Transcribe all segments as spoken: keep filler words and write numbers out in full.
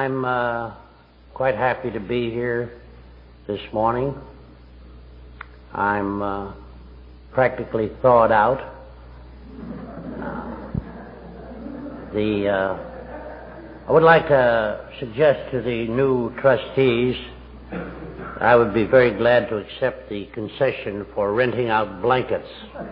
I'm uh, quite happy to be here this morning. I'm uh, practically thawed out. Uh, the uh, I would like to suggest to the new trustees I would be very glad to accept the concession for renting out blankets.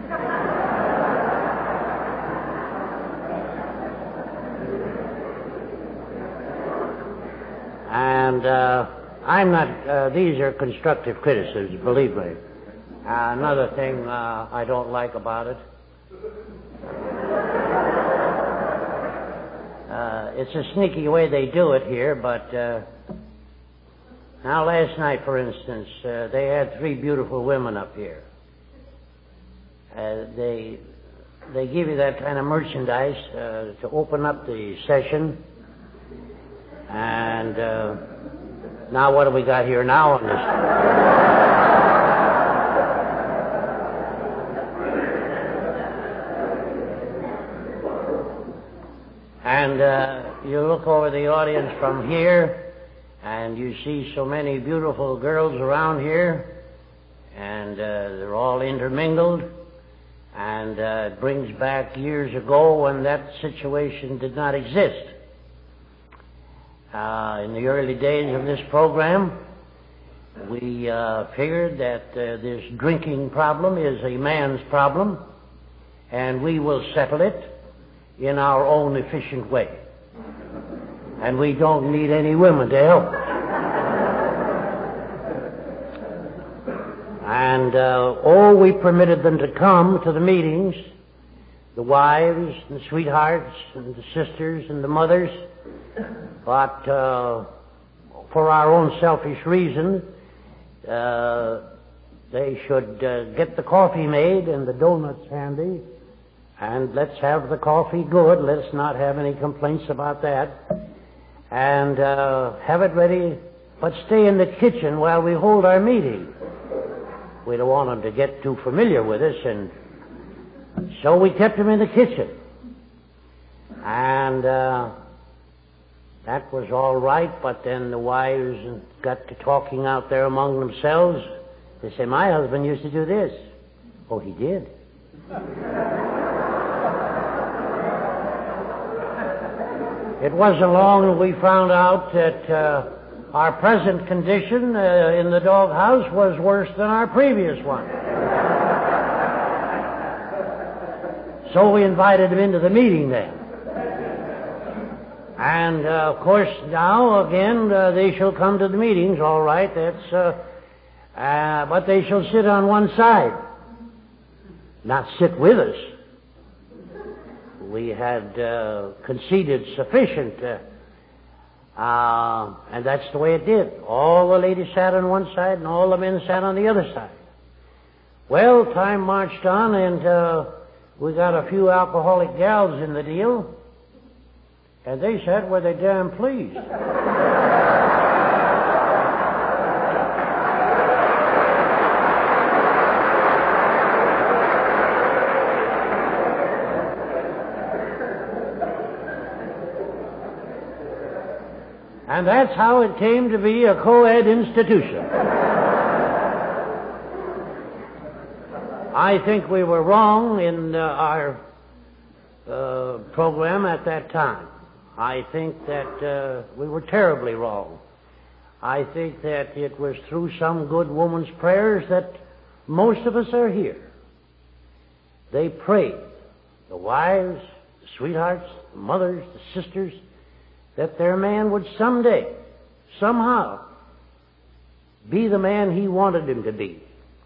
And uh, I'm not, uh, these are constructive criticisms, believe me. Uh, another thing uh, I don't like about it, uh, it's a sneaky way they do it here, but uh, now last night, for instance, uh, they had three beautiful women up here. Uh, they, they give you that kind of merchandise uh, to open up the session. And uh, now what do we got here now on this? And uh, you look over the audience from here, and you see so many beautiful girls around here, and uh, they're all intermingled, and uh, it brings back years ago when that situation did not exist. Uh, in the early days of this program, we uh, figured that uh, this drinking problem is a man's problem, and we will settle it in our own efficient way. And we don't need any women to help us. And, uh, oh, we permitted them to come to the meetings, the wives and the sweethearts and the sisters and the mothers, but uh, for our own selfish reason, uh, they should uh, get the coffee made and the donuts handy, and let's have the coffee good. Let's not have any complaints about that. And uh, have it ready, but stay in the kitchen while we hold our meeting. We don't want them to get too familiar with us, and so we kept them in the kitchen. And uh, that was all right, but then the wives got to talking out there among themselves. They say, my husband used to do this. Oh, he did? It wasn't long that we found out that uh, our present condition uh, in the doghouse was worse than our previous one. So we invited him into the meeting then. And, uh, of course, now, again, uh, they shall come to the meetings, all right, that's, uh, uh, but they shall sit on one side, not sit with us. We had uh, conceded sufficient, uh, uh, and that's the way it did. All the ladies sat on one side, and all the men sat on the other side. Well, time marched on, and uh, we got a few alcoholic gals in the deal. And they said, were they damn pleased. And that's how it came to be a co-ed institution. I think we were wrong in uh, our uh, program at that time. I think that uh, we were terribly wrong. I think that it was through some good woman's prayers that most of us are here. They prayed, the wives, the sweethearts, the mothers, the sisters, that their man would someday, somehow, be the man he wanted him to be.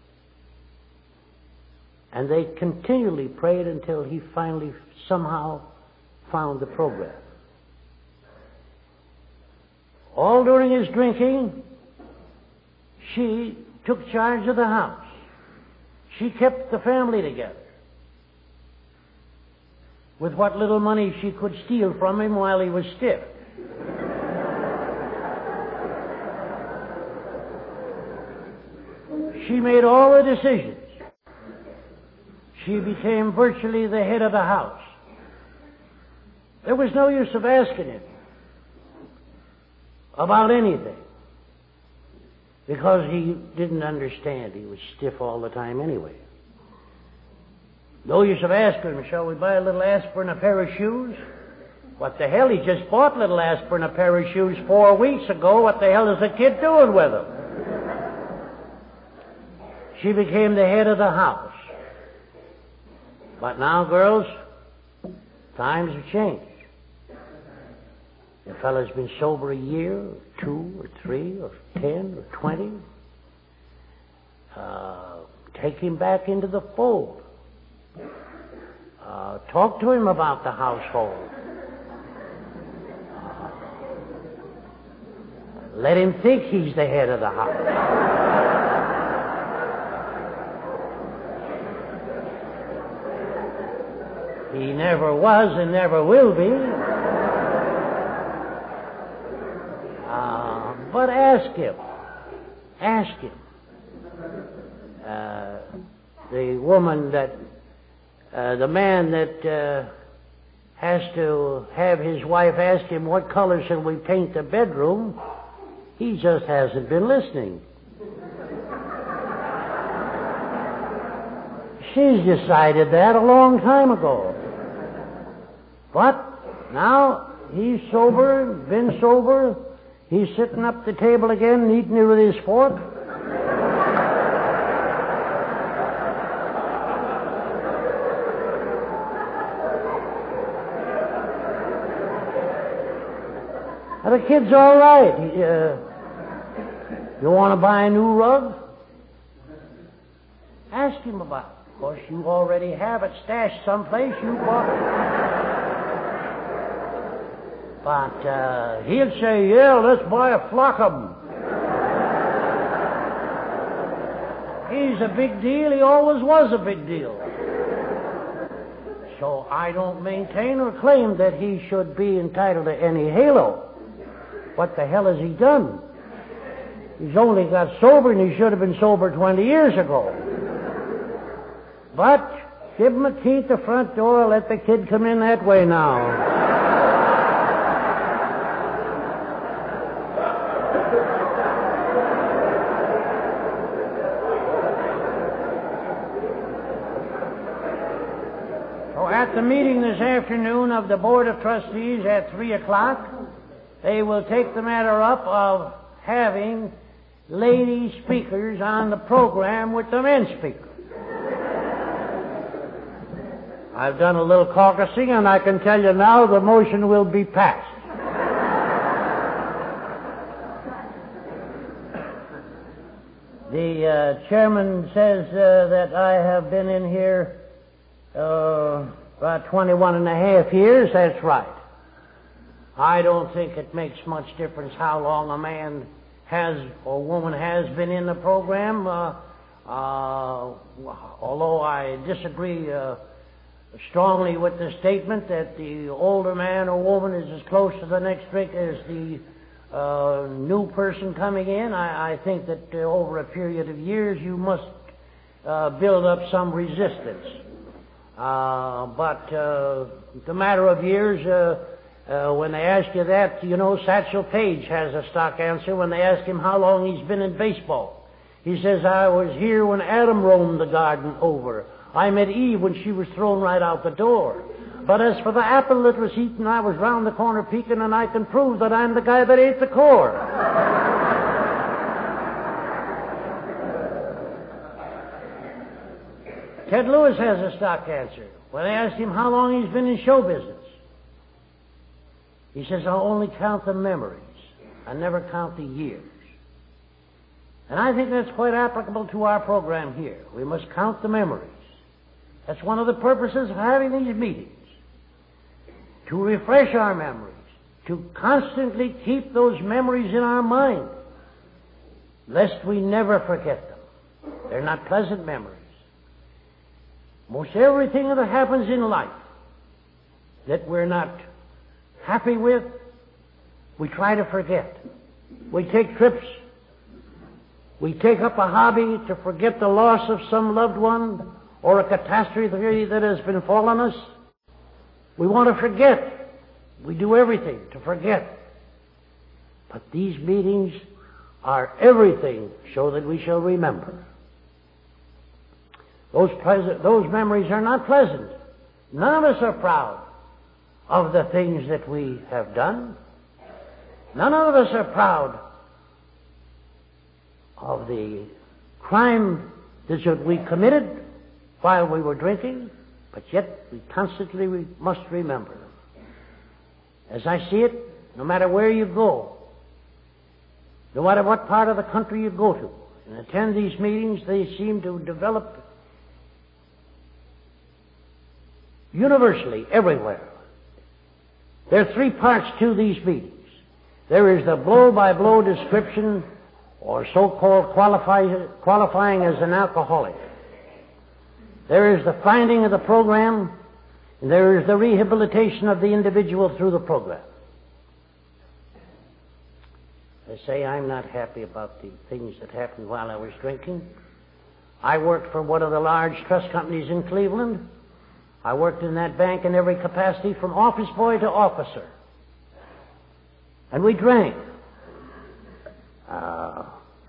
And they continually prayed until he finally somehow found the program. All during his drinking, she took charge of the house. She kept the family together with what little money she could steal from him while he was stiff. She made all the decisions. She became virtually the head of the house. There was no use of asking him. about anything because he didn't understand. He was stiff all the time anyway. No use of asking him, shall we buy a little aspirin and a pair of shoes? What the hell? He just bought little aspirin and a pair of shoes four weeks ago. What the hell is the kid doing with them? She became the head of the house. But now, girls, times have changed. The fellow's been sober a year, or two, or three, or ten, or twenty. Uh, take him back into the fold. Uh, talk to him about the household. Uh, let him think he's the head of the house. He never was and never will be. Uh, but ask him. Ask him. Uh, the woman that, uh, the man that uh, has to have his wife ask him what color shall we paint the bedroom, he just hasn't been listening. She's decided that a long time ago. But now he's sober, been sober. He's sitting up the table again, eating it with his fork. And the kid's all right. He, uh, you want to buy a new rug? Ask him about it. Of course, you already have it stashed someplace. You bought it. But uh, he'll say, yeah, let's buy a flock of them. He's a big deal. He always was a big deal. So I don't maintain or claim that he should be entitled to any halo. What the hell has he done? He's only got sober, and he should have been sober twenty years ago. But give him a key at the front door. Let the kid come in that way now. At the meeting this afternoon of the Board of Trustees at three o'clock, they will take the matter up of having lady speakers on the program with the men speakers. I've done a little caucusing, and I can tell you now the motion will be passed. The uh, chairman says uh, that I have been in here uh, about twenty-one and a half years. That's right. I don't think it makes much difference how long a man has or woman has been in the program, uh, uh, although I disagree uh, strongly with the statement that the older man or woman is as close to the next drink as the uh, new person coming in. I, I think that uh, over a period of years you must uh, build up some resistance. Uh, but uh, the matter of years, uh, uh, when they ask you that, you know, Satchel Paige has a stock answer when they ask him how long he's been in baseball. He says, I was here when Adam roamed the garden over. I met Eve when she was thrown right out the door. But as for the apple that was eaten, I was round the corner peeking, and I can prove that I'm the guy that ate the core. Ted Lewis has a stock answer. When they asked him how long he's been in show business, he says, I'll only count the memories. I never count the years. And I think that's quite applicable to our program here. We must count the memories. That's one of the purposes of having these meetings. To refresh our memories. To constantly keep those memories in our mind. Lest we never forget them. They're not pleasant memories. Most everything that happens in life that we're not happy with, we try to forget. We take trips. We take up a hobby to forget the loss of some loved one or a catastrophe that has befallen us. We want to forget. We do everything to forget. But these meetings are everything so that we shall remember. Those, pleasant, those memories are not pleasant. None of us are proud of the things that we have done. None of us are proud of the crime that we committed while we were drinking, but yet we constantly we must remember them. As I see it, no matter where you go, no matter what part of the country you go to and attend these meetings, they seem to develop universally everywhere. There are three parts to these meetings. There is the blow-by-blow description, or so-called qualify, qualifying as an alcoholic. There is the finding of the program, and there is the rehabilitation of the individual through the program. I say I'm not happy about the things that happened while I was drinking. I worked for one of the large trust companies in Cleveland. I worked in that bank in every capacity, from office boy to officer. And we drank. Uh,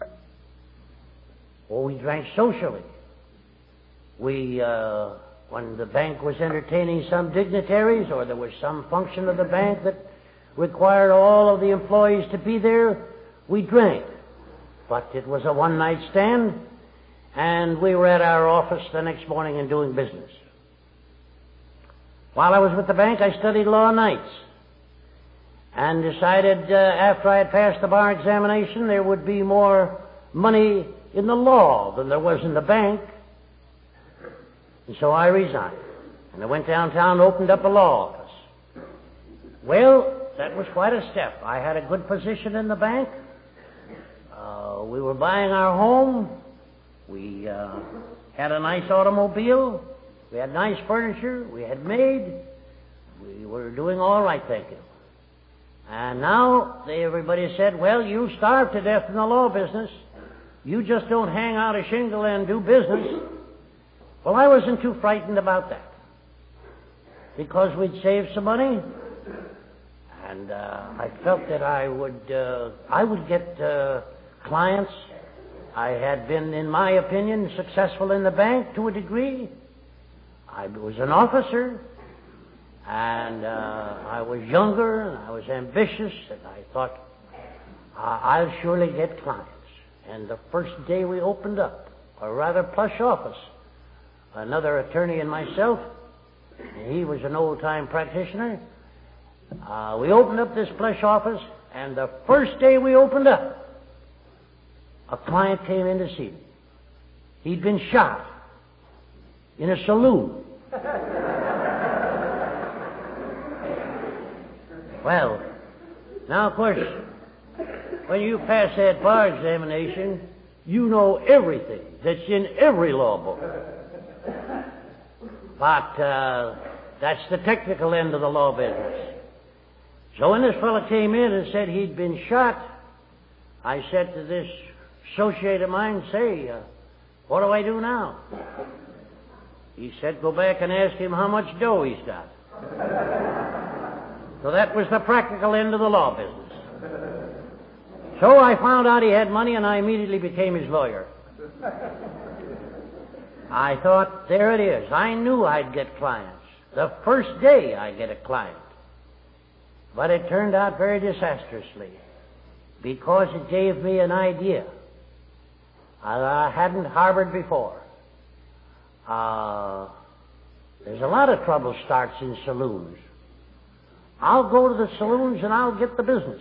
oh, we drank socially. We, uh, when the bank was entertaining some dignitaries, or there was some function of the bank that required all of the employees to be there, we drank. But it was a one-night stand, and we were at our office the next morning and doing business. While I was with the bank, I studied law nights and decided uh, after I had passed the bar examination there would be more money in the law than there was in the bank. And so I resigned. And I went downtown and opened up a law office. Well, that was quite a step. I had a good position in the bank. Uh, we were buying our home. We uh, had a nice automobile. We had nice furniture. We had maid. We were doing all right, thank you. And now they, everybody said, well, you starve to death in the law business. You just don't hang out a shingle and do business. Well, I wasn't too frightened about that, because we'd saved some money, and uh, I felt that I would uh, I would get uh, clients. I had been, in my opinion, successful in the bank to a degree. I was an officer, and uh, I was younger, and I was ambitious, and I thought, uh, I'll surely get clients. And the first day we opened up a rather plush office, another attorney and myself, and he was an old-time practitioner, uh, we opened up this plush office, and the first day we opened up, a client came in to see me. He'd been shot in a saloon. Well, now, of course, when you pass that bar examination, you know everything that's in every law book. But uh, that's the technical end of the law business. So when this fellow came in and said he'd been shot, I said to this associate of mine, say, uh, what do I do now? He said, go back and ask him how much dough he's got. So that was the practical end of the law business. So I found out he had money, and I immediately became his lawyer. I thought, there it is. I knew I'd get clients. The first day I'd get a client. But it turned out very disastrously, because it gave me an idea I hadn't harbored before. Uh, there's a lot of trouble starts in saloons. I'll go to the saloons and I'll get the business.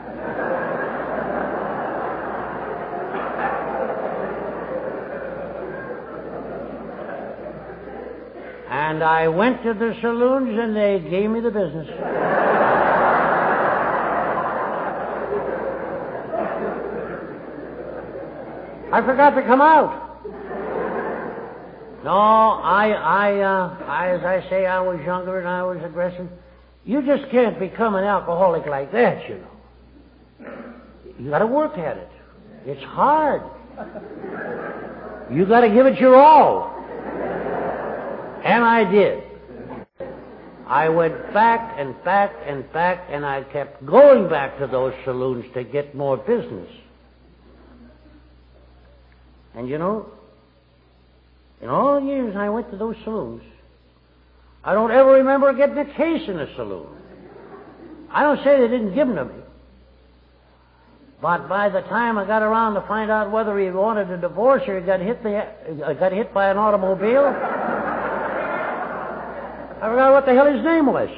And I went to the saloons and they gave me the business. I forgot to come out. No, I, I, uh, I, as I say, I was younger and I was aggressive. You just can't become an alcoholic like that, you know. You got to work at it. It's hard. You got to give it your all. And I did. I went back and back and back, and I kept going back to those saloons to get more business. And you know, in all the years I went to those saloons, I don't ever remember getting a case in a saloon. I don't say they didn't give them to me. But by the time I got around to find out whether he wanted a divorce or he got hit, the, uh, got hit by an automobile, I forgot what the hell his name was.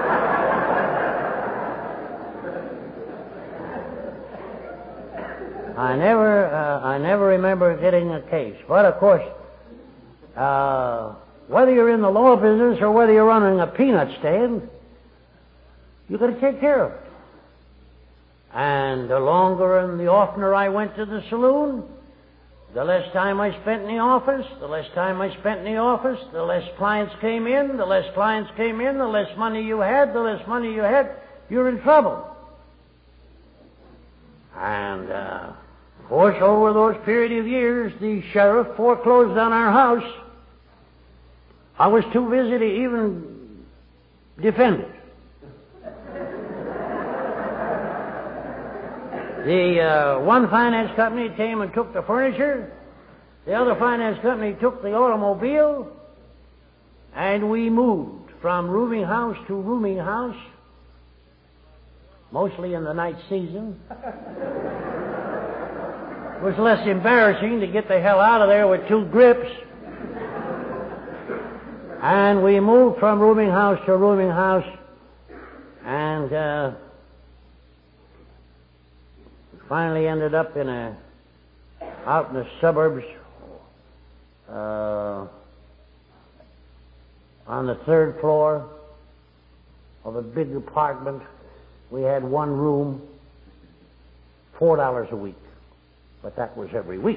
I never, uh, I never remember getting a case. But of course, uh, whether you're in the law business or whether you're running a peanut stand, you got to take care of it. And the longer and the oftener I went to the saloon, the less time I spent in the office, the less time I spent in the office, the less clients came in, the less clients came in, the less money you had, the less money you had, you're in trouble. And, uh, of course, over those period of years, the sheriff foreclosed on our house. I was too busy to even defend it. The uh, one finance company came and took the furniture. The other finance company took the automobile. And we moved from rooming house to rooming house, mostly in the night season. It was less embarrassing to get the hell out of there with two grips. And we moved from rooming house to rooming house. And uh, finally ended up in a out in the suburbs uh, on the third floor of a big apartment. We had one room, four dollars a week, but that was every week.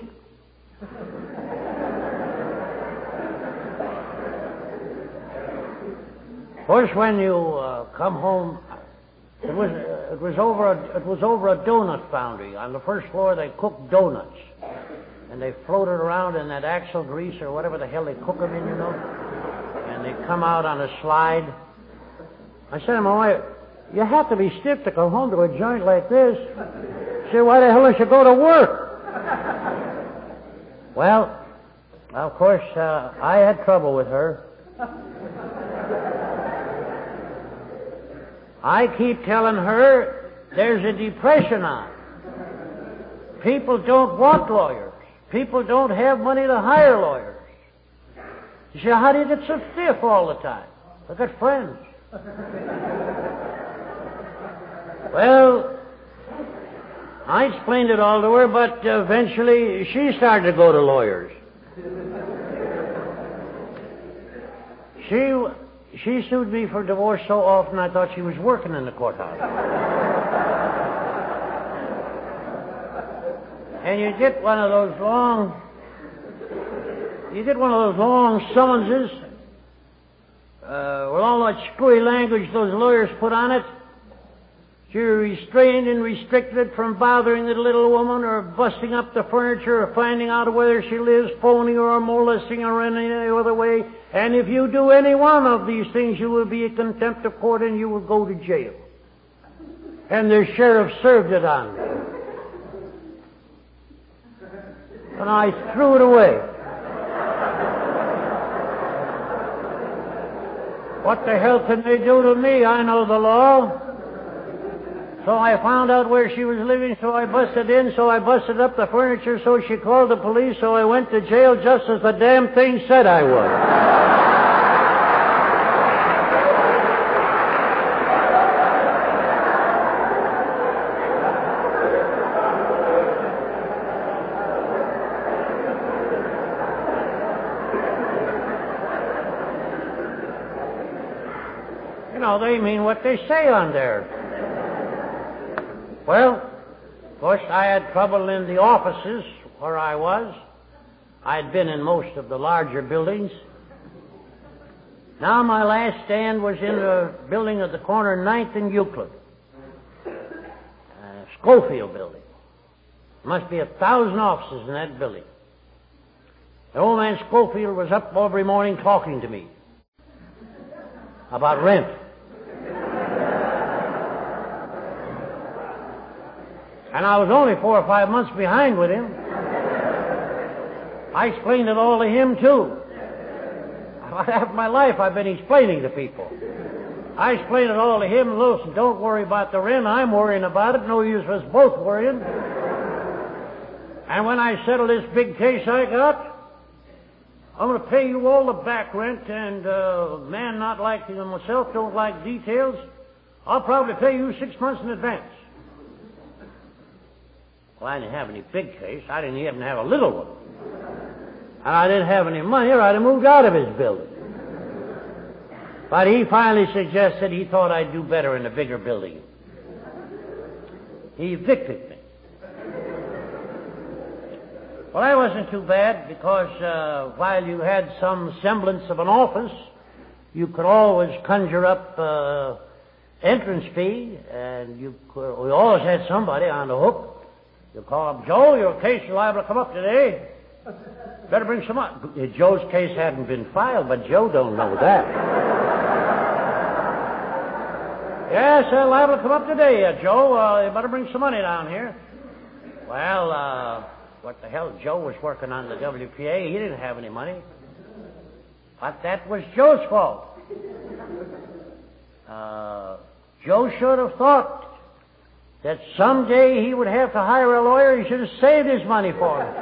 Of course, when you uh, come home. It was uh, it was over a, it was over a donut foundry. On the first floor, they cooked donuts, and they floated around in that axle grease or whatever the hell they cook them in, you know. And they come out on a slide. I said to my wife, "You have to be stiff to come home to a joint like this." She said, "Why the hell does you go to work?" Well, of course, uh, I had trouble with her. I keep telling her there's a depression on. People don't want lawyers. People don't have money to hire lawyers. You say, how do you get so stiff all the time? Look at friends. Well, I explained it all to her, but eventually she started to go to lawyers. She... She sued me for divorce so often I thought she was working in the courthouse. And you get one of those long, you get one of those long summonses uh, with all that screwy language those lawyers put on it. You're restrained and restricted from bothering the little woman or busting up the furniture or finding out whether she lives, phoning her or molesting her in any other way. And if you do any one of these things, you will be in contempt of court and you will go to jail. And the sheriff served it on me. And I threw it away. What the hell can they do to me? I know the law. So I found out where she was living, so I busted in, so I busted up the furniture, so she called the police, so I went to jail just as the damn thing said I would. You know, they mean what they say on there. Well, of course, I had trouble in the offices where I was. I had been in most of the larger buildings. Now my last stand was in the building at the corner ninth and Euclid. Uh, Schofield building. There must be a thousand offices in that building. The old man Schofield was up every morning talking to me. about rent. And I was only four or five months behind with him. I explained it all to him, too. Half my life I've been explaining to people. I explained it all to him. Listen, don't worry about the rent. I'm worrying about it. No use of us both worrying. And when I settle this big case I got, I'm going to pay you all the back rent, and uh, man not liking them myself, don't like details, I'll probably pay you six months in advance. Well, I didn't have any big case. I didn't even have a little one. And I didn't have any money, or I'd have moved out of his building. But he finally suggested he thought I'd do better in a bigger building. He evicted me. Well, that wasn't too bad, because uh, while you had some semblance of an office, you could always conjure up uh, entrance fee, and you could, we always had somebody on the hook. You call up, Joe, your case is liable to come up today. Better bring some up. Joe's case hadn't been filed, but Joe don't know that. Yes, they're liable to come up today, uh, Joe. Uh, you better bring some money down here. Well, uh, what the hell? Joe was working on the W P A. He didn't have any money. But that was Joe's fault. Uh, Joe should have thought that someday he would have to hire a lawyer. He should have saved his money for him.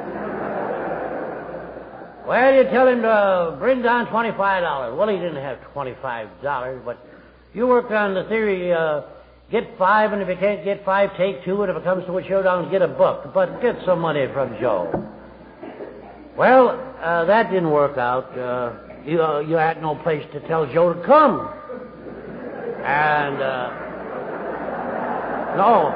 Well, you tell him to bring down twenty-five dollars. Well, he didn't have twenty-five dollars, but you worked on the theory, uh, get five, and if you can't get five, take two, and if it comes to a showdown, get a buck. But get some money from Joe. Well, uh, that didn't work out. Uh, you, uh, you had no place to tell Joe to come. And, uh, no.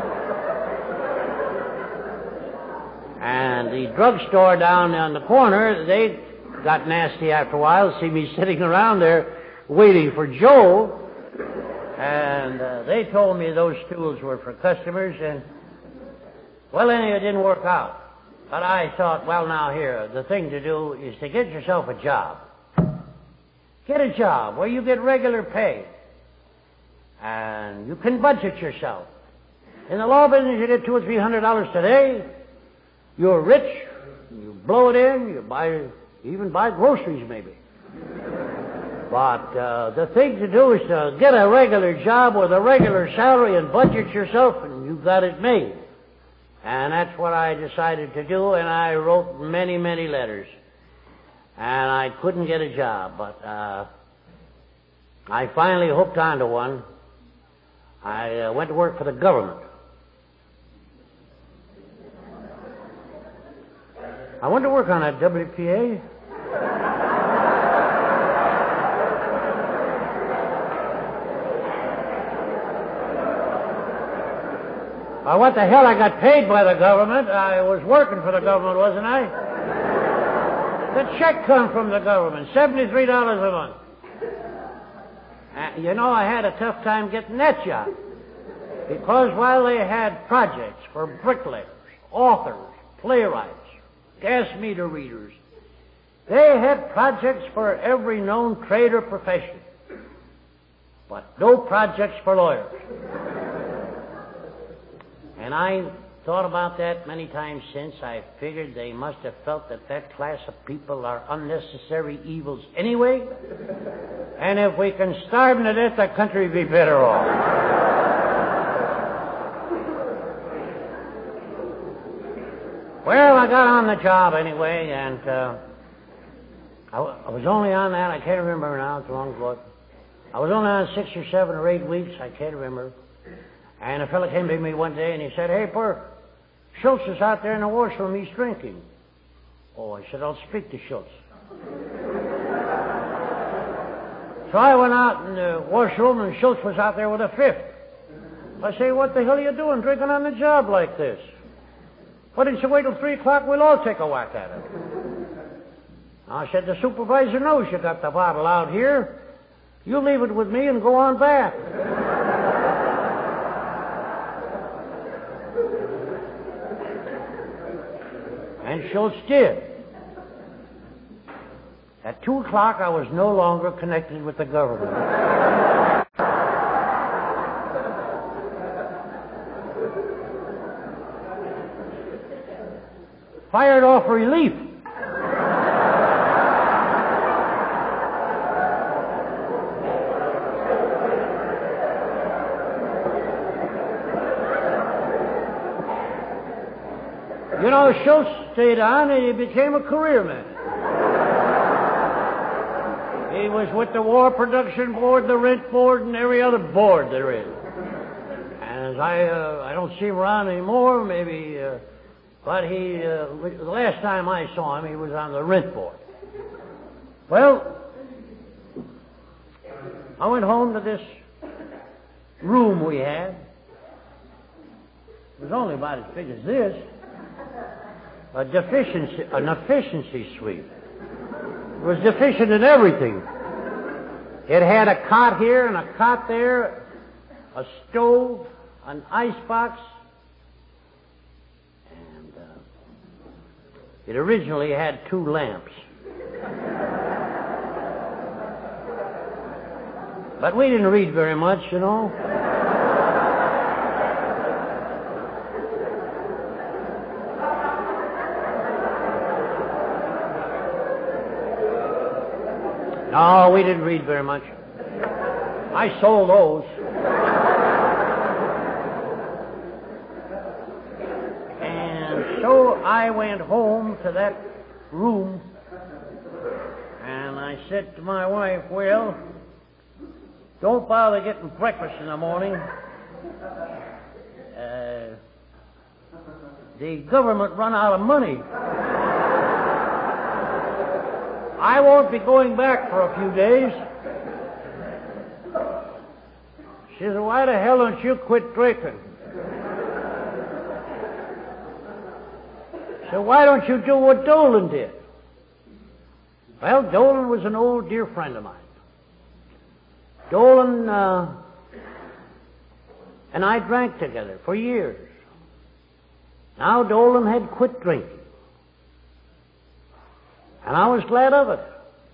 And the drugstore down on the corner, they got nasty after a while, see me sitting around there waiting for Joe. And uh, they told me those stools were for customers, and, well, anyway, it didn't work out. But I thought, well, now here, the thing to do is to get yourself a job. Get a job where you get regular pay. And you can budget yourself. In the law business, you get two or three hundred dollars today. You're rich. You blow it in. You buy, you even buy groceries, maybe. But uh, the thing to do is to get a regular job with a regular salary and budget yourself, and you've got it made. And that's what I decided to do, and I wrote many, many letters. And I couldn't get a job, but uh, I finally hooked onto one. I uh, went to work for the government. I went to work on a W P A. Uh, what the hell? I got paid by the government. I was working for the government, wasn't I? The check come from the government, seventy-three dollars a month. Uh, you know, I had a tough time getting that job. Because while they had projects for bricklayers, authors, playwrights, gas meter readers, they had projects for every known trade or profession. But no projects for lawyers. And I thought about that many times since. I figured they must have felt that that class of people are unnecessary evils anyway. And if we can starve them to death, the country would be better off. Well, I got on the job anyway, and uh, I, w- I was only on that, I can't remember now, it's long ago. I was only on six or seven or eight weeks, I can't remember. And a fellow came to me one day and he said, "Hey, Burke, Schultz is out there in the washroom, he's drinking." Oh, I said, "I'll speak to Schultz." So I went out in the washroom and Schultz was out there with a fifth. I say, "What the hell are you doing drinking on the job like this? Why didn't you wait till three o'clock? We'll all take a whack at it." I said, "The supervisor knows you got the bottle out here. You leave it with me and go on back." And Schultz did. At two o'clock, I was no longer connected with the government. fired off relief. You know, Schultz stayed on and he became a career man. He was with the War Production Board, the Rent Board, and every other board there is. And as I, uh, I don't see him around anymore, maybe, uh, but he, uh, the last time I saw him, he was on the Rent Board. Well, I went home to this room we had. It was only about as big as this. A deficiency, an efficiency suite. It was deficient in everything. It had a cot here and a cot there, a stove, an icebox, and uh, it originally had two lamps. But we didn't read very much, you know. No, we didn't read very much. I sold those. And so I went home to that room, and I said to my wife, well, don't bother getting breakfast in the morning. Uh, the government run out of money. I won't be going back for a few days. She said, why the hell don't you quit drinking? So why don't you do what Dolan did? Well, Dolan was an old dear friend of mine. Dolan uh, and I drank together for years. Now Dolan had quit drinking. And I was glad of it.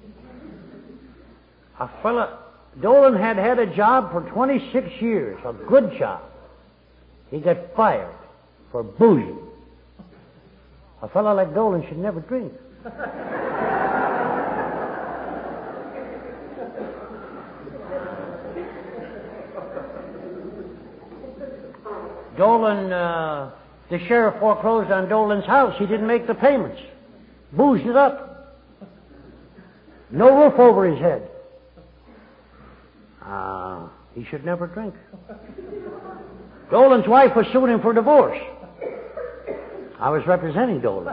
A fella, Dolan had had a job for twenty-six years, a good job. He got fired for boozing. A fella like Dolan should never drink. Dolan, uh, the sheriff foreclosed on Dolan's house. He didn't make the payments. Boozed it up. No roof over his head. Uh, he should never drink. Dolan's wife was suing him for divorce. I was representing Dolan.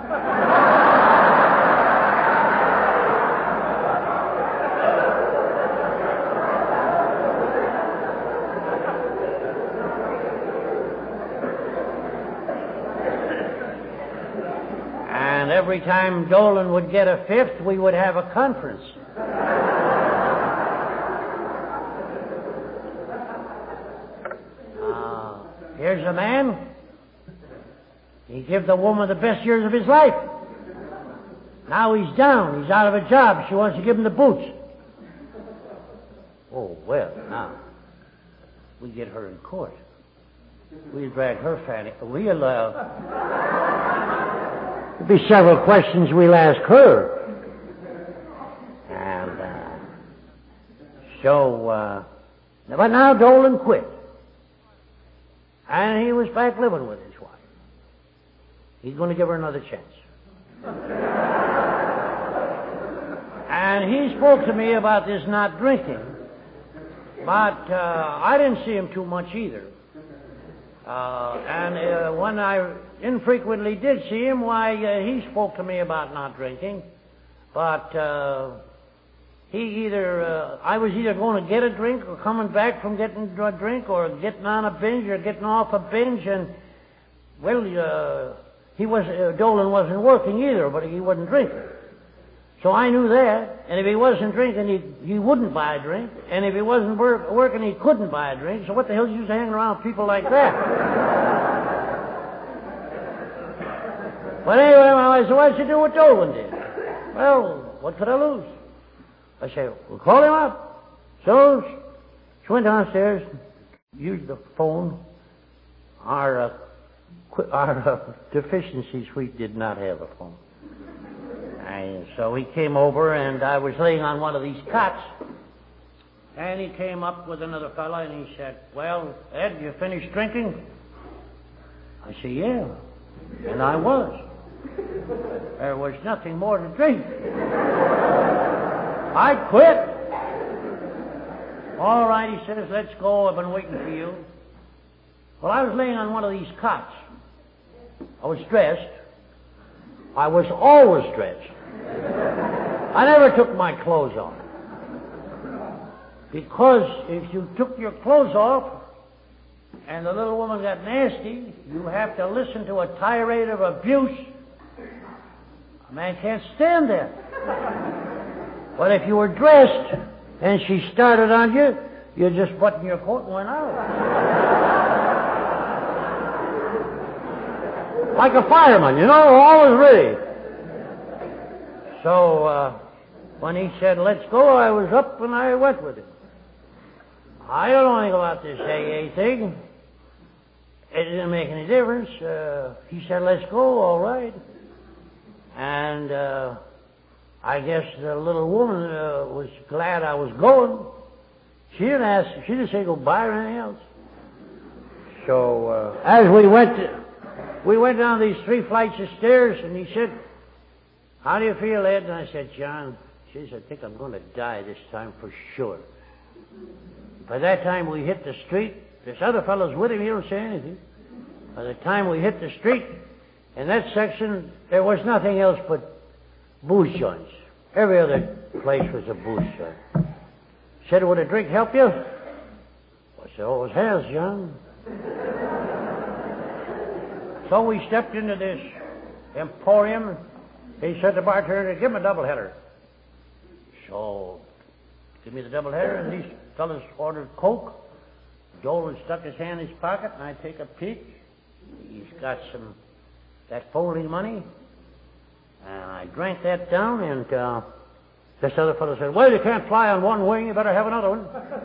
And every time Dolan would get a fifth, we would have a conference. Uh, here's a man. He gave the woman the best years of his life. Now he's down. He's out of a job. She wants to give him the boots. Oh, well, now, we get her in court. We'll drag her fanny. We'll, uh... There'll be several questions we'll ask her. And, uh... So, uh... But now Dolan quit. And he was back living with his wife. He's going to give her another chance. And he spoke to me about this not drinking. But uh, I didn't see him too much either. Uh, and uh, when I infrequently did see him, why, uh, he spoke to me about not drinking. But uh, he either, uh, I was either going to get a drink or coming back from getting a drink or getting on a binge or getting off a binge. And, well, uh, he was, uh, Dolan wasn't working either, but he wasn't drinking. So I knew that, and if he wasn't drinking, he, he wouldn't buy a drink, and if he wasn't work, working, he couldn't buy a drink, so what the hell's the use of hanging around with people like that? But anyway, I said, what'd you do what Dolan did? Well, what could I lose? I said, well, call him up. So she went downstairs, used the phone. Our uh, our uh, deficiency suite did not have a phone. And so he came over, and I was laying on one of these cots, and he came up with another fella, and he said, "Well, Ed, you finished drinking?" I said, "Yeah." And I was. There was nothing more to drink. I quit. "All right," he says, "let's go. I've been waiting for you." Well, I was laying on one of these cots. I was dressed. I was always dressed. I never took my clothes off. Because if you took your clothes off and the little woman got nasty, you have to listen to a tirade of abuse. A man can't stand that. But if you were dressed and she started on you, you just buttoned your coat and went out. Like a fireman, you know, always ready. So, uh, when he said, "Let's go," I was up and I went with him. I don't know anything about this A A thing. It didn't make any difference. Uh, he said, "Let's go," all right. And uh, I guess the little woman uh, was glad I was going. She didn't ask, she didn't say goodbye or anything else. So uh, as we went, to, we went down these three flights of stairs, and he said, "How do you feel, Ed?" And I said, "John," she said, "I think I'm going to die this time for sure." By that time we hit the street. This other fellow's with him. He don't say anything. By the time we hit the street, in that section, there was nothing else but booze joints. Every other place was a booze joint. Said, "Would a drink help you?" I said, "Always has, John." So we stepped into this emporium. He said to the bartender, "Give him a doubleheader." So, give me the doubleheader, and these fellas ordered Coke. Joel had stuck his hand in his pocket, and I take a peek. He's got some, that folding money. And I drank that down, and uh, this other fellow said, "Well, you can't fly on one wing, you better have another one."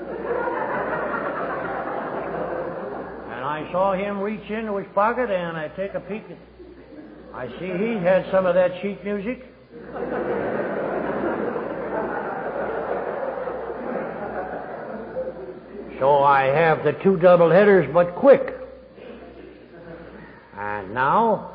And I saw him reach into his pocket, and I take a peek. I see he had some of that sheet music. So I have the two double headers, but quick. And now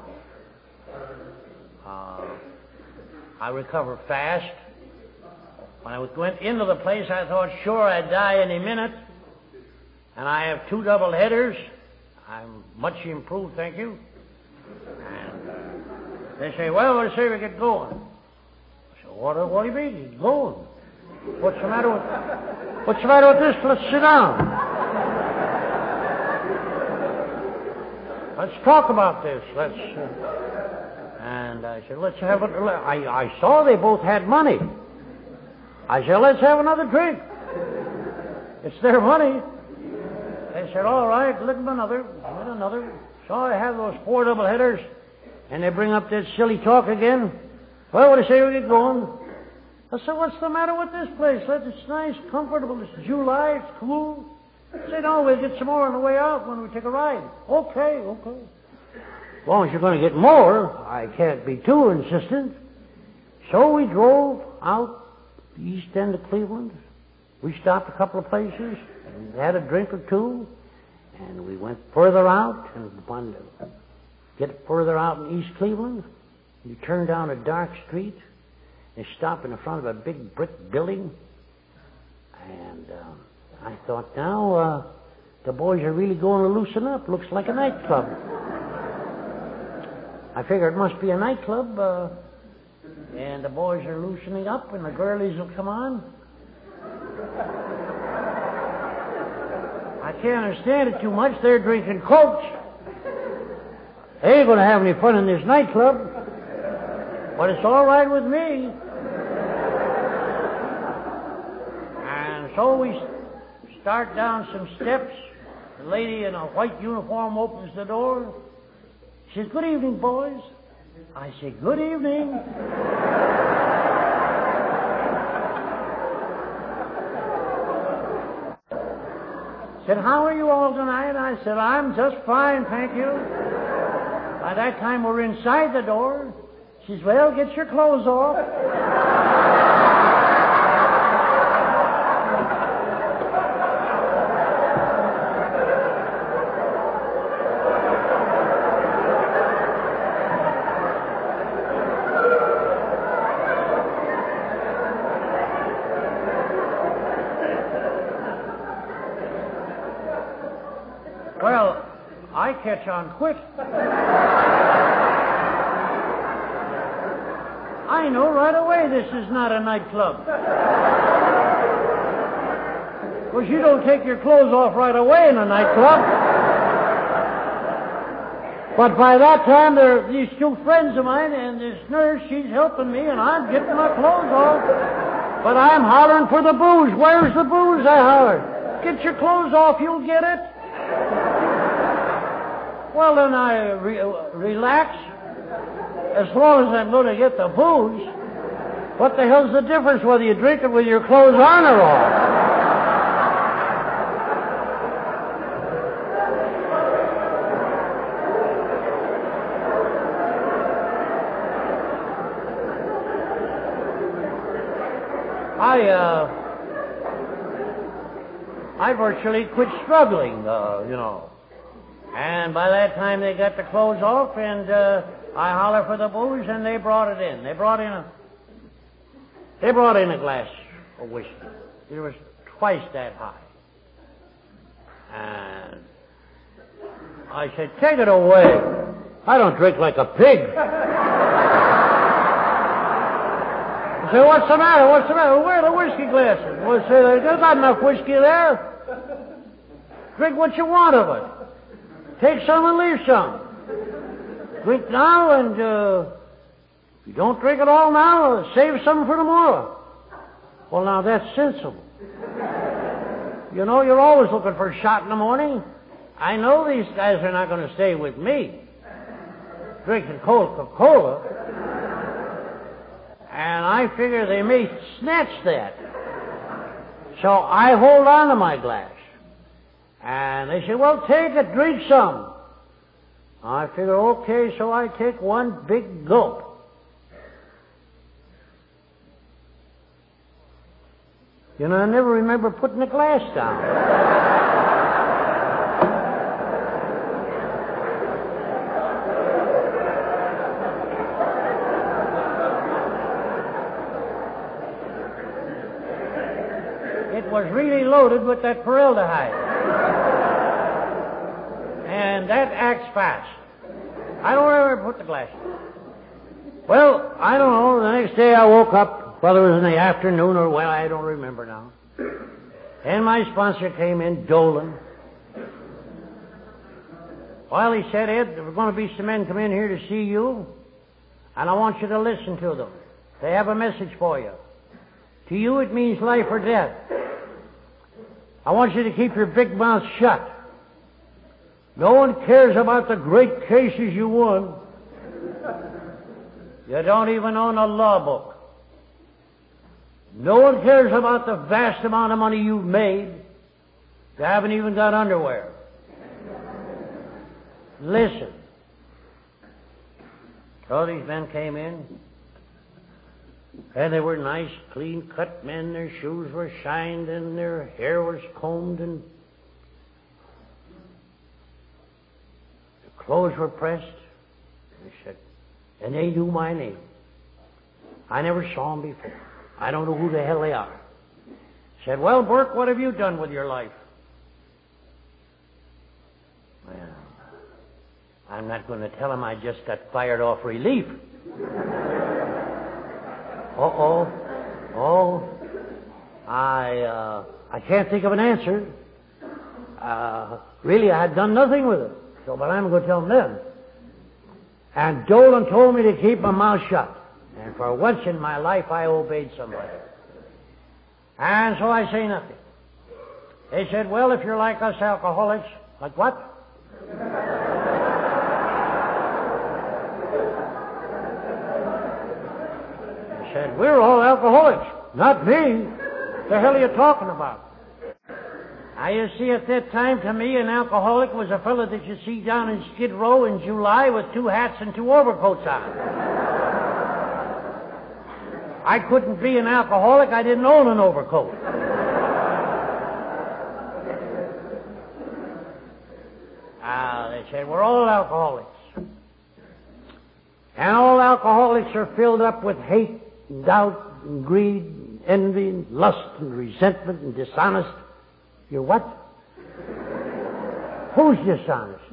uh, I recover fast. When I went into the place, I thought, sure, I'd die any minute. And I have two double headers. I'm much improved, thank you. And uh, they say, "Well, let's say we get going." I said, what, what do you mean, get going? What's the matter with, what's the matter with this? Let's sit down. Let's talk about this. Let's. Uh, and I said, "Let's have it." I, I saw they both had money. I said, "Let's have another drink." It's their money. They said, "All right, let them another, let another." So I have those four double headers, and they bring up that silly talk again. "Well, what do you say we get going?" I said, "What's the matter with this place? It's nice, comfortable. It's July. It's cool." They said, "No, we'll get some more on the way out when we take a ride." "Okay, okay. As long as you're going to get more, I can't be too insistent." So we drove out the east end of Cleveland. We stopped a couple of places and had a drink or two, and we went further out and wanted to get further out in East Cleveland. You turn down a dark street and stop in the front of a big brick building, and uh, I thought, now uh, the boys are really going to loosen up. Looks like a nightclub. I figured it must be a nightclub, uh, and the boys are loosening up, and the girlies will come on. I can't understand it too much. They're drinking Cokes. They ain't going to have any fun in this nightclub. But it's all right with me. And so we start down some steps. The lady in a white uniform opens the door. She says, "Good evening, boys." I say, "Good evening." Said, "How are you all tonight?" I said, "I'm just fine, thank you." By that time, we're inside the door. She says, well, get your clothes off. Well, I catch on quick. I know right away this is not a nightclub. Because you don't take your clothes off right away in a nightclub. But by that time, there are these two friends of mine, and this nurse, she's helping me, and I'm getting my clothes off. But I'm hollering for the booze. Where's the booze? I hollered. Get your clothes off, you'll get it. Well, then I re- relax. As long as I'm going to get the booze, what the hell's the difference whether you drink it with your clothes on or off? I, uh, I virtually quit struggling, uh, you know. And by that time they got the clothes off, and uh, I holler for the booze, and they brought it in. They brought in a, they brought in a glass of whiskey. It was twice that high. And I said, take it away. I don't drink like a pig. I said, what's the matter? What's the matter? Where are the whiskey glasses? Well, say, there's not enough whiskey there. Drink what you want of it. Take some and leave some. Drink now, and uh, if you don't drink it all now, save some for tomorrow. Well, now that's sensible. You know, you're always looking for a shot in the morning. I know these guys are not going to stay with me drinking Coca-Cola, and I figure they may snatch that. So I hold on to my glass. And they say, well, take it, drink some. I figure, okay, so I take one big gulp. You know, I never remember putting the glass down. It was really loaded with that formaldehyde. And that acts fast. I don't ever put the glass in. Well, I don't know. The next day I woke up, whether it was in the afternoon or, well, I don't remember now. And my sponsor came in, Dolan. Well, he said, Ed, there are going to be some men come in here to see you, and I want you to listen to them. They have a message for you. To you, it means life or death. I want you to keep your big mouth shut. No one cares about the great cases you won. You don't even own a law book. No one cares about the vast amount of money you've made. You haven't even got underwear. Listen. So these men came in, and they were nice, clean-cut men. Their shoes were shined, and their hair was combed, and clothes were pressed. They said, and they knew my name. I never saw them before. I don't know who the hell they are. Said, well, Burke, what have you done with your life? Well, I'm not going to tell them I just got fired off relief. Uh-oh. Oh. I, uh, I can't think of an answer. Uh, really, I had done nothing with it. So, but I'm going to tell them then. And Dolan told me to keep my mouth shut. And for once in my life, I obeyed somebody. And so I say nothing. They said, well, if you're like us alcoholics, like what? They said, we're all alcoholics. Not me. What the hell are you talking about? Now, you see, at that time, to me, an alcoholic was a fellow that you see down in Skid Row in July with two hats and two overcoats on. I couldn't be an alcoholic. I didn't own an overcoat. Ah, they said, we're all alcoholics. And all alcoholics are filled up with hate and doubt and greed and envy and lust and resentment and dishonest. You're what? Who's dishonest?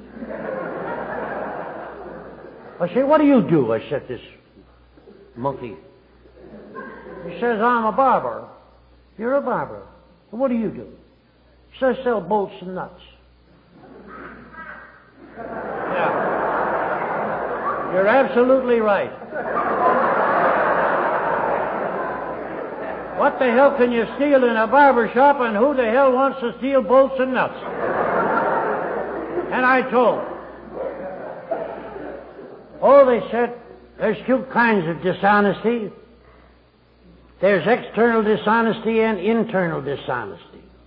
I said, what do you do? I said, this monkey. He says, I'm a barber. You're a barber. And what do you do? He says, sell bolts and nuts. Yeah. You're absolutely right. What the hell can you steal in a barber shop, and who the hell wants to steal bolts and nuts? And I told them. Oh, they said, there's two kinds of dishonesty. There's external dishonesty and internal dishonesty.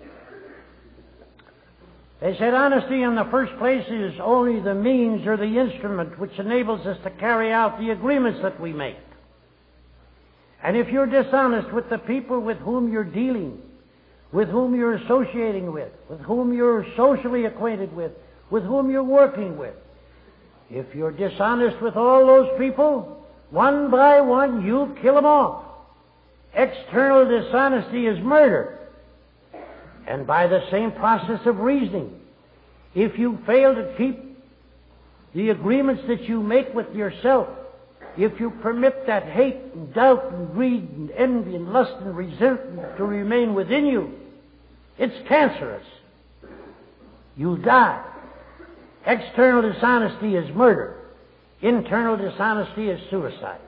They said honesty in the first place is only the means or the instrument which enables us to carry out the agreements that we make. And if you're dishonest with the people with whom you're dealing, with whom you're associating with, with whom you're socially acquainted with, with whom you're working with, if you're dishonest with all those people, one by one you kill them off. External dishonesty is murder. And by the same process of reasoning, if you fail to keep the agreements that you make with yourself, if you permit that hate and doubt and greed and envy and lust and resentment to remain within you, it's cancerous. You'll die. External dishonesty is murder. Internal dishonesty is suicide.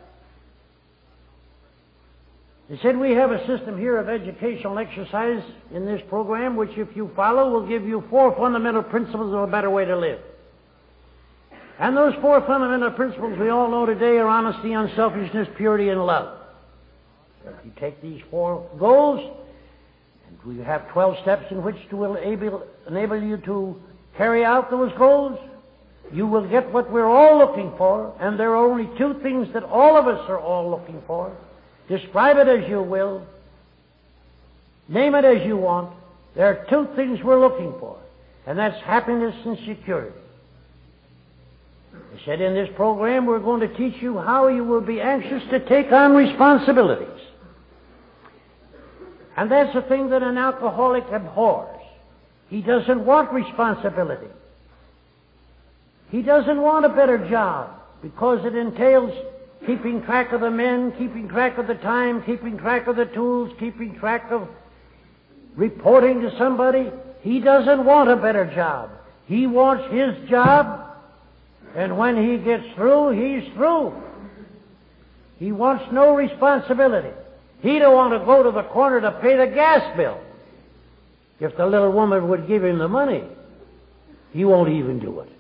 They said we have a system here of educational exercise in this program which, if you follow, will give you four fundamental principles of a better way to live. And those four fundamental principles we all know today are honesty, unselfishness, purity, and love. If you take these four goals, and we have twelve steps in which to enable, enable you to carry out those goals, you will get what we're all looking for, and there are only two things that all of us are all looking for. Describe it as you will. Name it as you want. There are two things we're looking for, and that's happiness and security. They said in this program we're going to teach you how you will be anxious to take on responsibilities. And that's the thing that an alcoholic abhors. He doesn't want responsibility. He doesn't want a better job because it entails keeping track of the men, keeping track of the time, keeping track of the tools, keeping track of reporting to somebody. He doesn't want a better job. He wants his job, and when he gets through, he's through. He wants no responsibility. He don't want to go to the corner to pay the gas bill. If the little woman would give him the money, he won't even do it.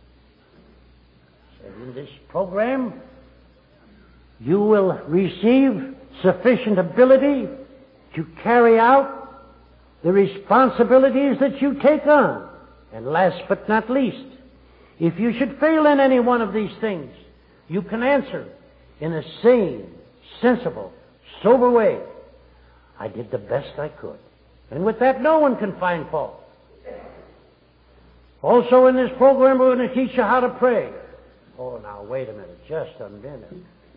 So in this program, you will receive sufficient ability to carry out the responsibilities that you take on. And last but not least, if you should fail in any one of these things, you can answer in a sane, sensible, sober way, I did the best I could. And with that, no one can find fault. Also in this program, we're going to teach you how to pray. Oh, now, wait a minute, just a minute.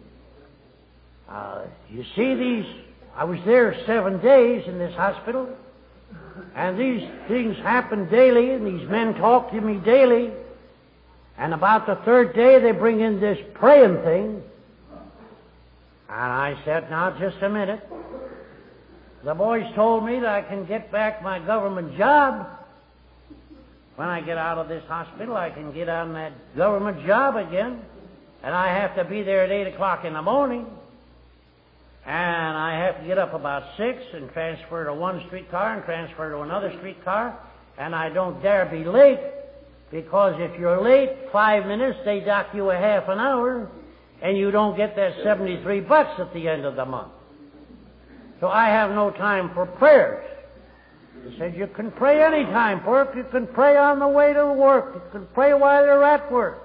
Uh, you see these, I was there seven days in this hospital, and these things happen daily, and these men talk to me daily, and about the third day they bring in this praying thing, and I said, now, just a minute. The boys told me that I can get back my government job. When I get out of this hospital, I can get on that government job again, and I have to be there at eight o'clock in the morning. And I have to get up about six and transfer to one streetcar and transfer to another streetcar. And I don't dare be late, because if you're late five minutes, they dock you a half an hour, and you don't get that seventy-three bucks at the end of the month. So I have no time for prayers. He said, you can pray any time, Burke. You can pray on the way to work. You can pray while you're at work.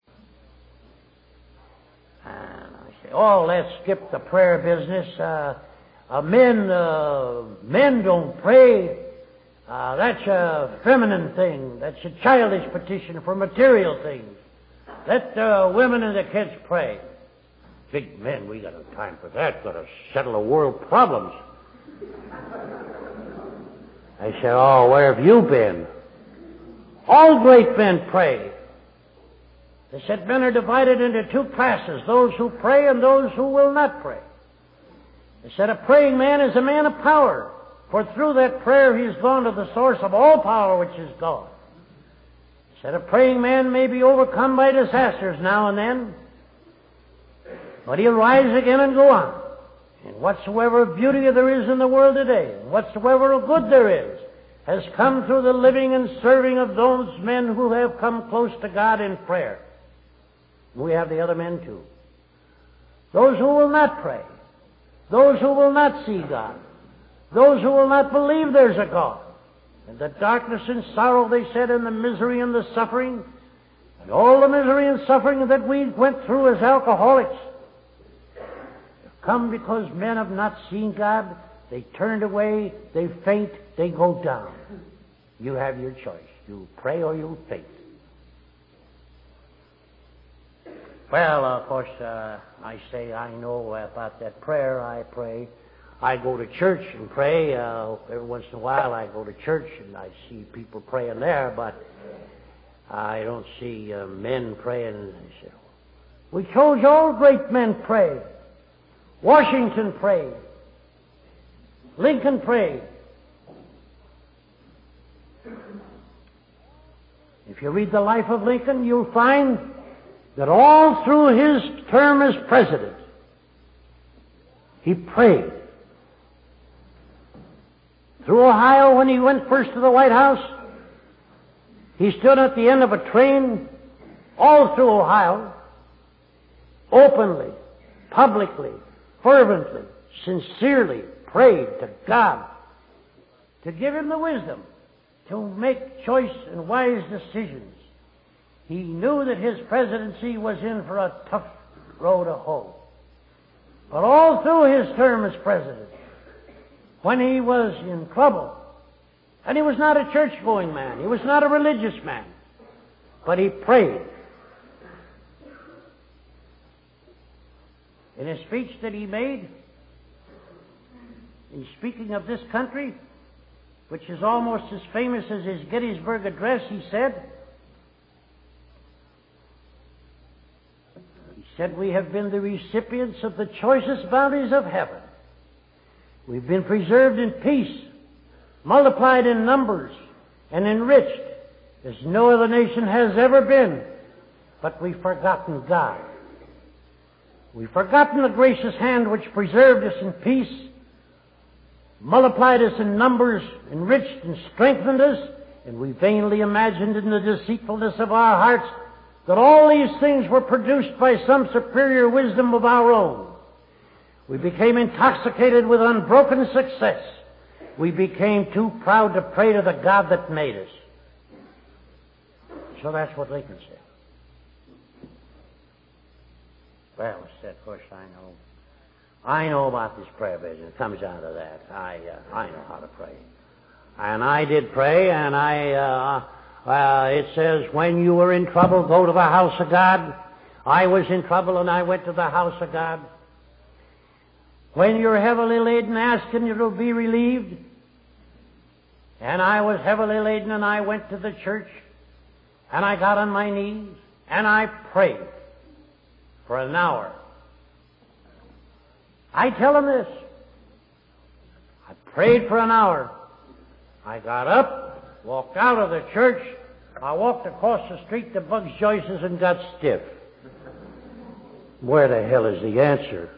And I said, oh, let's skip the prayer business. Uh, uh, men, uh, men don't pray. Uh, that's a feminine thing. That's a childish petition for material things. Let the women and the kids pray. Big men, we got no time for that. Got to settle the world problems. I said, oh, where have you been? All great men pray. They said men are divided into two classes, those who pray and those who will not pray. They said a praying man is a man of power, for through that prayer he has gone to the source of all power, which is God. They said a praying man may be overcome by disasters now and then, but he'll rise again and go on. And whatsoever beauty there is in the world today, and whatsoever good there is, has come through the living and serving of those men who have come close to God in prayer. We have the other men too. Those who will not pray, those who will not see God, those who will not believe there's a God. And the darkness and sorrow, they said, and the misery and the suffering, and all the misery and suffering that we went through as alcoholics, come because men have not seen God. They turned away, they faint, they go down. You have your choice. You pray or you faint. Well, of course, uh, I say I know about that prayer. I pray. I go to church and pray. Uh, every once in a while I go to church and I see people praying there, but I don't see uh, men praying. I say, we told you all great men pray. Washington prayed. Lincoln prayed. If you read the life of Lincoln, you'll find that all through his term as president, he prayed. Through Ohio, when he went first to the White House, he stood at the end of a train all through Ohio, openly, publicly, fervently, sincerely prayed to God to give him the wisdom to make choice and wise decisions. He knew that his presidency was in for a tough road to hoe. But all through his term as president, when he was in trouble, and he was not a church-going man, he was not a religious man, but he prayed. In a speech that he made, in speaking of this country, which is almost as famous as his Gettysburg Address, he said, he said, we have been the recipients of the choicest bounties of heaven. We've been preserved in peace, multiplied in numbers, and enriched as no other nation has ever been. But we've forgotten God. We've forgotten the gracious hand which preserved us in peace, multiplied us in numbers, enriched and strengthened us, and we vainly imagined in the deceitfulness of our hearts that all these things were produced by some superior wisdom of our own. We became intoxicated with unbroken success. We became too proud to pray to the God that made us. So that's what Lincoln said. Well, said, of course, I know. I know about this prayer business. It comes out of that. I uh, I know how to pray. And I did pray, and I, uh, uh, it says, when you were in trouble, go to the house of God. I was in trouble, and I went to the house of God. When you're heavily laden, ask Him to be relieved. And I was heavily laden, and I went to the church, and I got on my knees, and I prayed for an hour. I tell them this. I prayed for an hour. I got up, walked out of the church. I walked across the street to Bugs Joyce's and got stiff. Where the hell is the answer?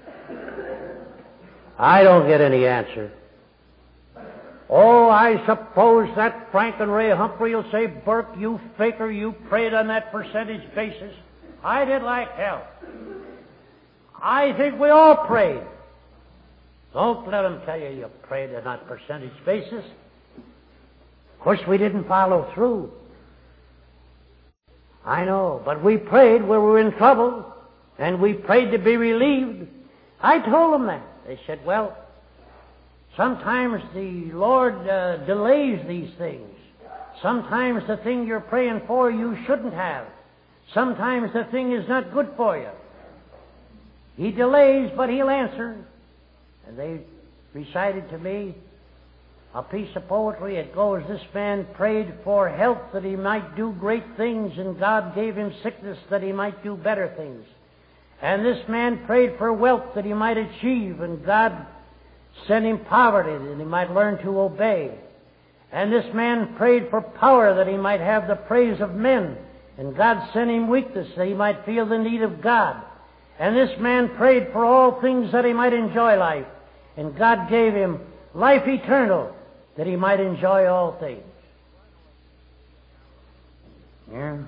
I don't get any answer. Oh, I suppose that Frank and Ray Humphrey will say, Burke, you faker, you prayed on that percentage basis. I did like hell. I think we all prayed. Don't let them tell you you prayed on that percentage basis. Of course, we didn't follow through. I know, but we prayed where we were in trouble, and we prayed to be relieved. I told them that. They said, well, sometimes the Lord uh, delays these things. Sometimes the thing you're praying for you shouldn't have. Sometimes the thing is not good for you. He delays, but He'll answer. And they recited to me a piece of poetry. It goes, this man prayed for health that he might do great things, and God gave him sickness that he might do better things. And this man prayed for wealth that he might achieve, and God sent him poverty that he might learn to obey. And this man prayed for power that he might have the praise of men, and God sent him weakness that he might feel the need of God. And this man prayed for all things that he might enjoy life, and God gave him life eternal that he might enjoy all things. Yeah.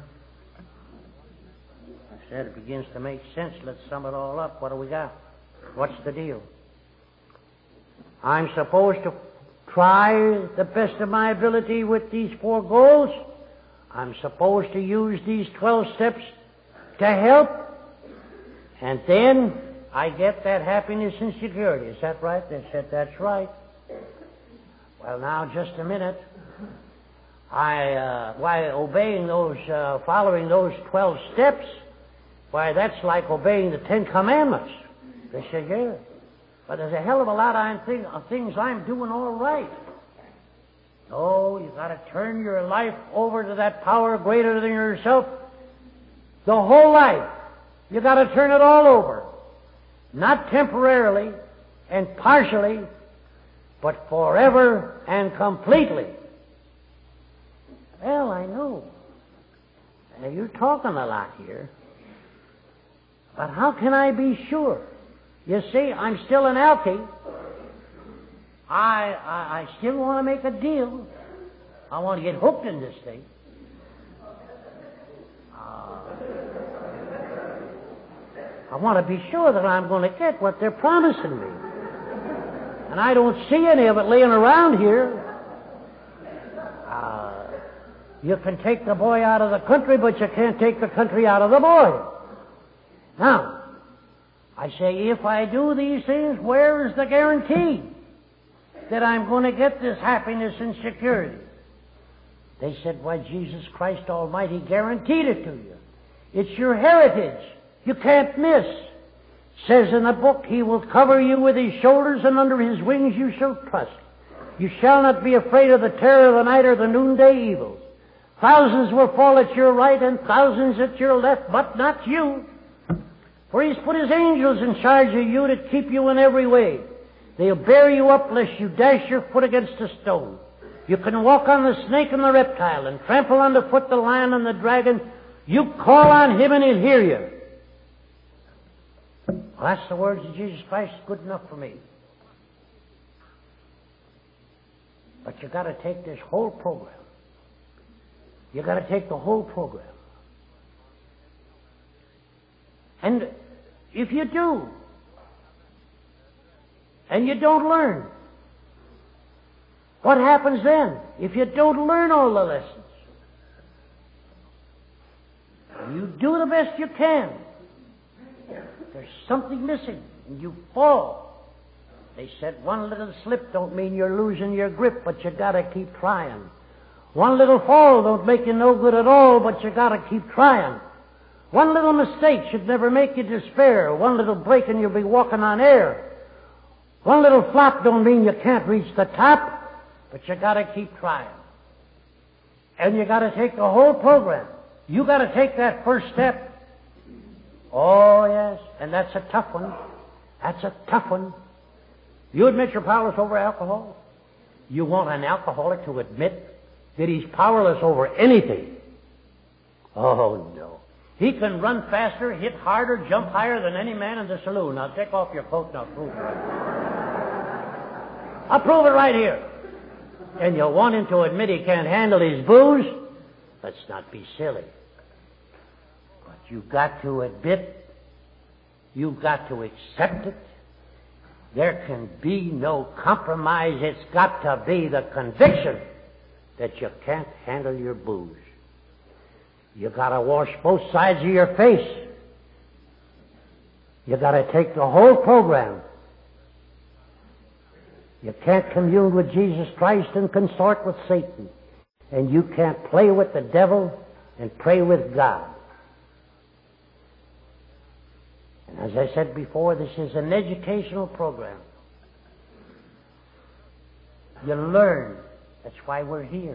I said it begins to make sense. Let's sum it all up. What do we got? What's the deal? I'm supposed to try the best of my ability with these four goals. I'm supposed to use these twelve steps to help. And then I get that happiness and security. Is that right? They said, that's right. Well, now, just a minute. I, uh, why, obeying those, uh, following those twelve steps, why, that's like obeying the Ten Commandments. They said, yeah. But there's a hell of a lot of thing, of things I'm doing all right. Oh, you've got to turn your life over to that power greater than yourself. The whole life. You've got to turn it all over. Not temporarily and partially, but forever and completely. Well, I know. Now, you're talking a lot here. But how can I be sure? You see, I'm still an alky. I, I, I still want to make a deal. I want to get hooked in this thing. Uh, I want to be sure that I'm going to get what they're promising me. And I don't see any of it laying around here. Uh, you can take the boy out of the country, but you can't take the country out of the boy. Now, I say, if I do these things, where is the guarantee that I'm going to get this happiness and security? They said, why, Jesus Christ Almighty guaranteed it to you. It's your heritage. You can't miss. Says in the book, He will cover you with His shoulders, and under His wings you shall trust. You shall not be afraid of the terror of the night or the noonday evils. Thousands will fall at your right and thousands at your left, but not you. For He's put His angels in charge of you to keep you in every way. They'll bear you up lest you dash your foot against a stone. You can walk on the snake and the reptile and trample underfoot the lion and the dragon. You call on Him and He'll hear you. Well, that's the words of Jesus Christ. Good enough for me. But you've got to take this whole program. You've got to take the whole program. And if you do, and you don't learn, what happens then if you don't learn all the lessons? You do the best you can. There's something missing, and you fall. They said one little slip don't mean you're losing your grip, but you got to keep trying. One little fall don't make you no good at all, but you got to keep trying. One little mistake should never make you despair. One little break and you'll be walking on air. One little flop don't mean you can't reach the top, but you got to keep trying. And you got to take the whole program. You got to take that first step. Oh, yes, and that's a tough one. That's a tough one. You admit you're powerless over alcohol? You want an alcoholic to admit that he's powerless over anything? Oh, no. He can run faster, hit harder, jump higher than any man in the saloon. Now, take off your coat and I'll prove it right here. I'll prove it right here. And you want him to admit he can't handle his booze? Let's not be silly. But you've got to admit, you've got to accept it. There can be no compromise. It's got to be the conviction that you can't handle your booze. You gotta wash both sides of your face. You gotta take the whole program. You can't commune with Jesus Christ and consort with Satan. And you can't play with the devil and pray with God. And as I said before, this is an educational program. You learn. That's why we're here.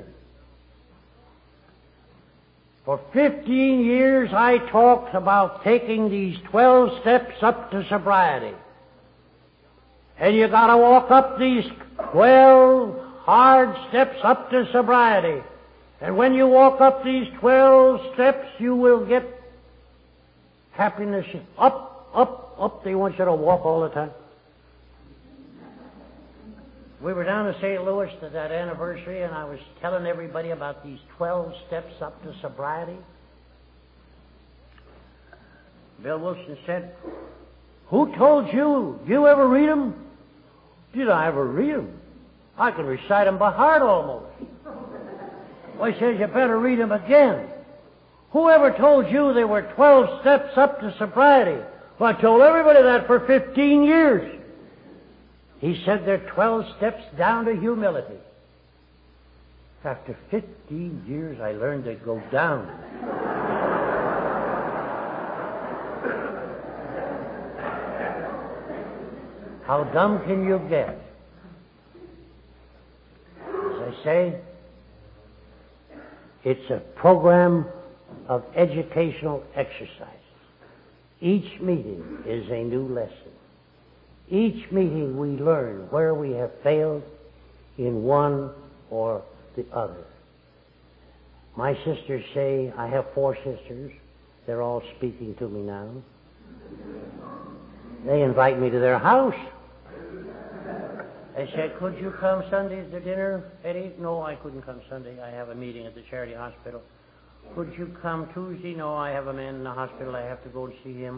For fifteen years I talked about taking these twelve steps up to sobriety. And you gotta walk up these twelve hard steps up to sobriety. And when you walk up these twelve steps, you will get happiness. Up, up, up. They want you to walk all the time. We were down in Saint Louis to that anniversary, and I was telling everybody about these twelve steps up to sobriety. Bill Wilson said, "Who told you? You ever read them?" Did I ever read them? I can recite them by heart almost. Well, he says, "You better read them again." Whoever told you there were twelve steps up to sobriety? Well, I told everybody that for fifteen years. He said there are twelve steps down to humility. After fifteen years, I learned to go down. How dumb can you get? As I say, it's a program of educational exercises. Each meeting is a new lesson. Each meeting we learn where we have failed in one or the other. My sisters say, I have four sisters. They're all speaking to me now. They invite me to their house. They said, "Could you come Sunday to dinner, Eddie?" "No, I couldn't come Sunday. I have a meeting at the Charity Hospital." "Could you come Tuesday?" "No, I have a man in the hospital. I have to go to see him."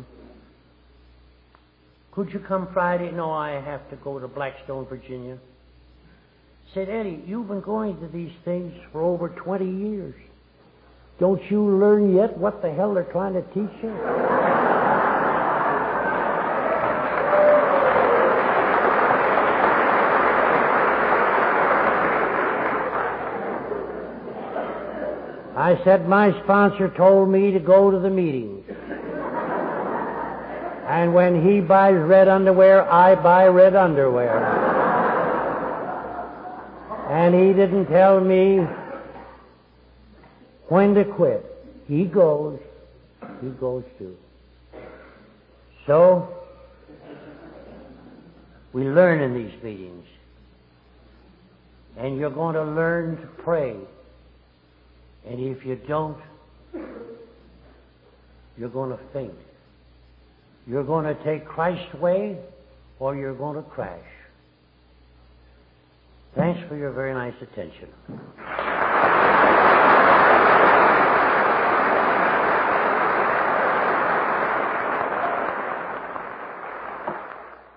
"Could you come Friday?" "No, I have to go to Blackstone, Virginia." Said, "Eddie, you've been going to these things for over twenty years. Don't you learn yet what the hell they're trying to teach you?" I said, "My sponsor told me to go to the meetings. And when he buys red underwear, I buy red underwear. And he didn't tell me when to quit. He goes. He goes too." So, we learn in these meetings. And you're going to learn to pray. And if you don't, you're going to faint. You're going to take Christ's way, or you're going to crash. Thanks for your very nice attention.